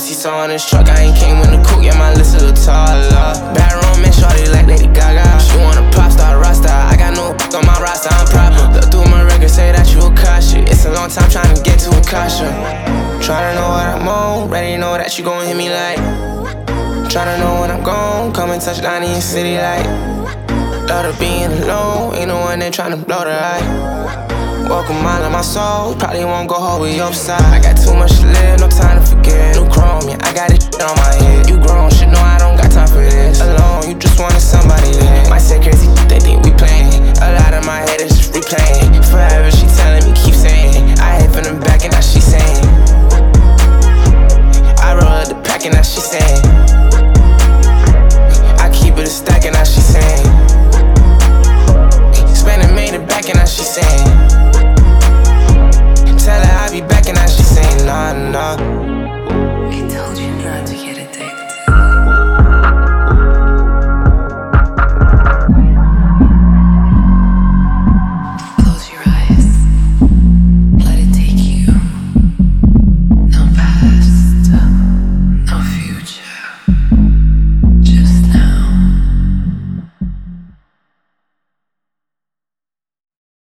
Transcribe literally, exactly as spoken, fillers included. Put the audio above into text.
seats on this truck. I ain't came in the coupe, yeah, my list a little taller. Bad romance, shorty like Lady Gaga. She want a pop star, rockstar. I got no on my roster, I'm proper. Look through my record, say that you a cautious. It's a long time trying to get to a caution. Tryna know what I'm on, ready to know that you gon' hit me like. Tryna know when I'm gone, come and touch down in your city like. Love to being alone, ain't no one there tryna blow the light. Walk a mile in my soul, probably won't go home with your side. I got too much to live, no time to forget. New chrome, yeah, I got this shit on my head. You grown, shit, no, I don't got time for this. Alone, you just wanted somebody there. Might say crazy, they think we playing. A lot of my head is just replaying. Forever, she telling me, keep saying.